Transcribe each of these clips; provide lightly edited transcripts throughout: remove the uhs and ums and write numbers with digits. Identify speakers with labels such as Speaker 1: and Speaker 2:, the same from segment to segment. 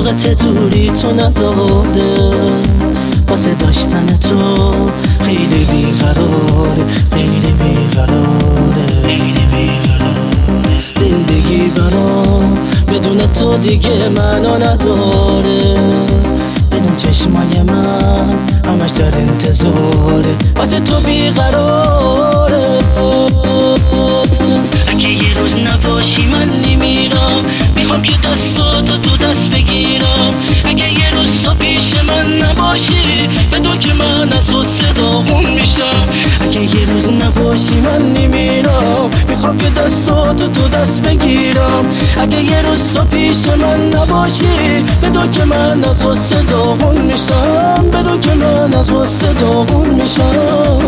Speaker 1: طاقت دوری تو نداره، واسه داشتن تو خیلی بیقراره، خیلی بیقراره، خیلی بیقراره. زندگی برام بدون تو دیگه معنا نداره، بدون چشمای من همش در انتظاره، واسه تو بیقراره. اگه یه روز نباشی من نمیرم، میخوام که دستاتو تو دست بگیرم. اگه یه روز تو پیش من نباشی، بدون که من از تو صداغون میشم. اگه یه روز نباشی من نمیرم، میخوام که دستاتو تو دست بگیرم. اگه یه روز تو پیش من نباشی، بدون که من از تو صداغون میشم، بدون که من از تو صداغون میشم.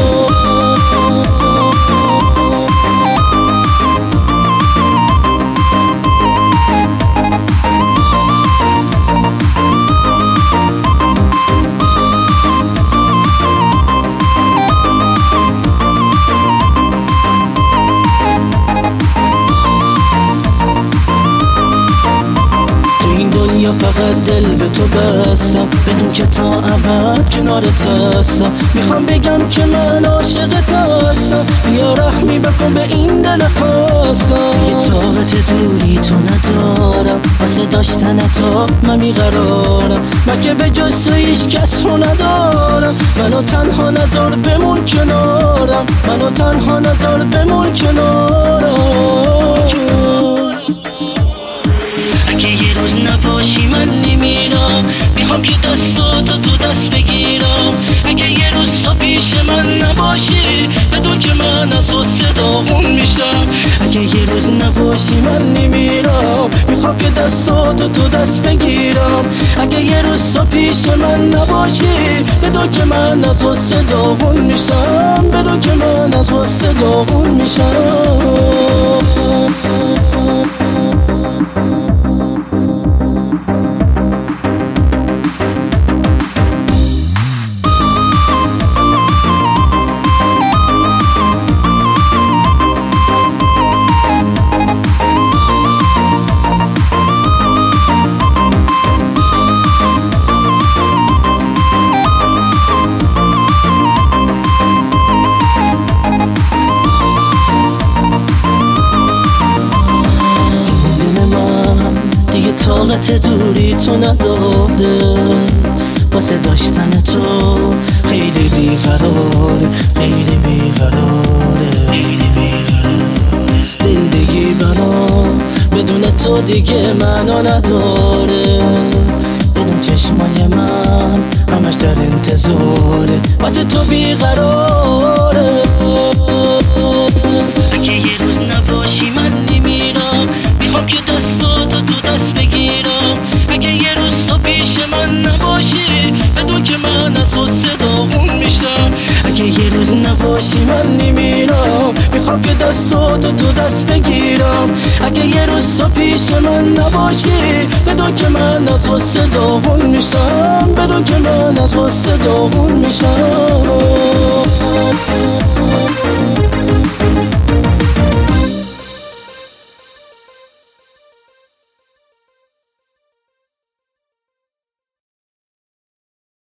Speaker 1: یا فقط دل به تو بستم، بدون که تا ابد کنارت هستم. میخوام بگم که من عاشقت هستم، بیا رحمی بکن به این دل خواستم. یه طاقت دوری تو ندارم، واسه داشتن تو من بیقرارم. من که به جز تو هیچ کس رو ندارم، منو تنها نذار بمون کنارم، منو تنها نذار بمون کنارم. اگه یه روز نباشی من نمیرم، میخوام که دستاتو تو دست بگیرم. اگه یه روز تو پیش من نباشی، بدون که من از تو صداغون میشم. اگه یه روز نباشی من نمیرم، میخوام که دستاتو تو دست بگیرم. اگه یه روز تو پیش من نباشی، بدون که من از تو صداغون میشم، بدون که من از تو صداغون میشم. طاقت دوری تو نداره، واسه داشتن تو خیلی بیقراره، خیلی بیقراره، خیلی بیقراره. زندگی برام بدون تو دیگه معنا نداره، بدون چشمای من همش در انتظاره، واسه تو بیقراره. اگه یه روز نباشی من نمیرم، میخوام که دستاتو تو دست بگیرم. اگه یه روز تو پیش من نباشی، بدون که من از تو صداغون میشم. اگه یه روز نباشی من نمیرم، میخوام که دستاتو تو دست بگیرم. اگه یه روز تو پیش من نباشی، بدون که من از تو صداغون میشم، بدون که من از تو صداغون میشم.